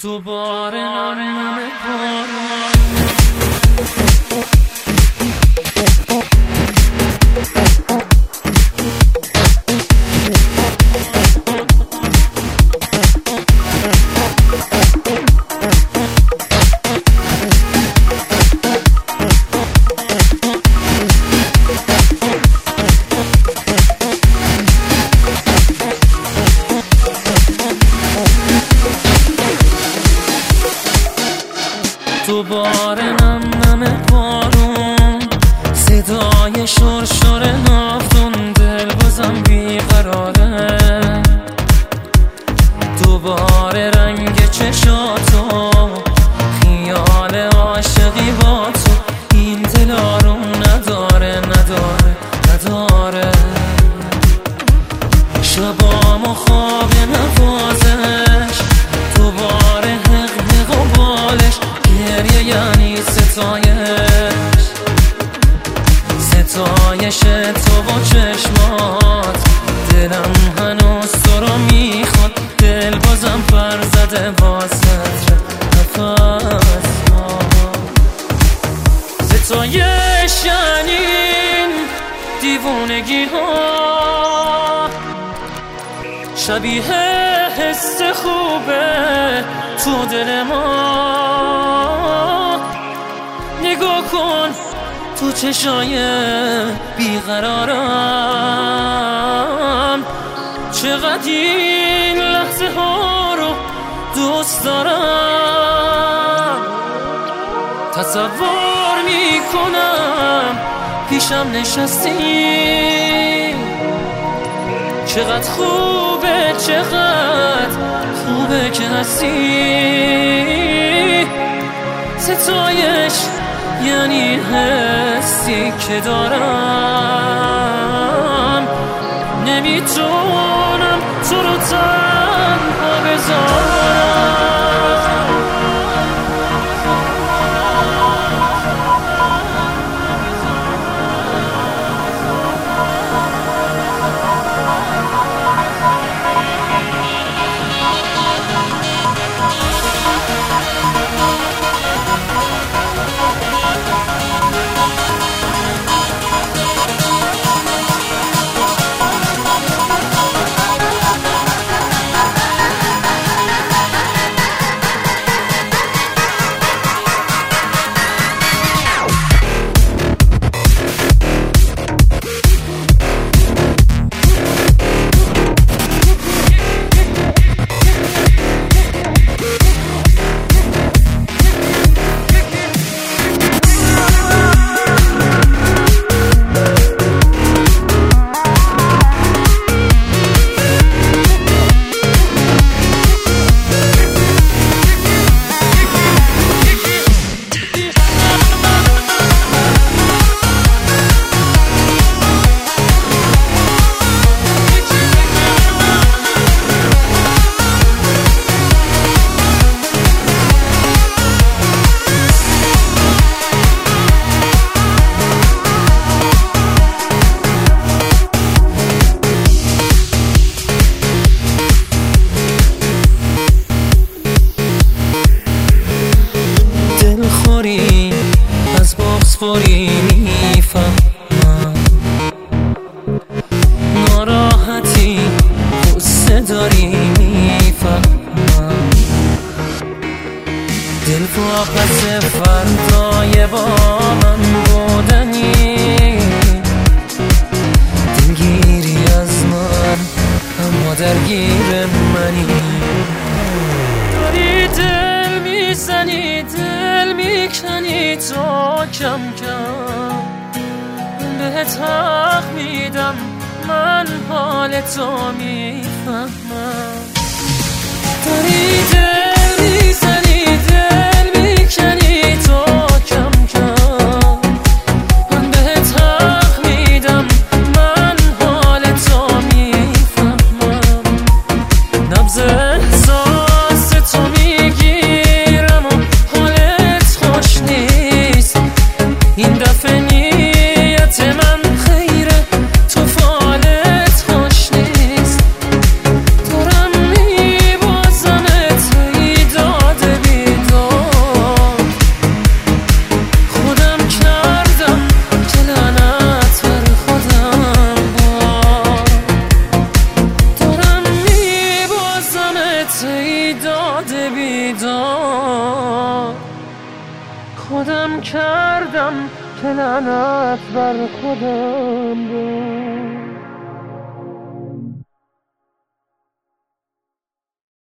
دوباره نم باران دوباره نم بارون صدای شرشر نافتون دل بازم بیقراره دوباره رنگ چشاتو خیال عاشقی با تو این دل آروم نداره شبام و خواب نوازش دوباره حق و بالش گریه یعنی ستایش تو و چشمات دلم هنوز تو رو میخواد دل بازم پر زده واسه نفس ستایش یعنی دیوونگی ها شبیه حس خوبه تو دل ما نگاه کن تو چشای بیقرارم چقدر این لحظه ها رو دوست دارم تصور میکنم پیشم نشستی چقدر خوبه که هستی ستایش یعنی حسی که دارم نمیتونم تو رو تنها بذارم از بغض خوری میفهمم ناراحتی غصه داری میفهمم دل واپس فردای با من بودنی دلگیری از من اما درگیر منی داری دل میزنی دل میکنی تو کم کم بهت حق میدم من حال تو میفهمم داری دل میزنی دل میکنی تو کم کم من بهت حق میدم من حال تو میفهمم نبض احساس تو میگیرم و حالت خوش نیست این دفعه نیت من خیره تو فالت خوش نیست دارم میبازمت ای داد بیداد بیداد خودم کردم که لعنت بر خودم بود.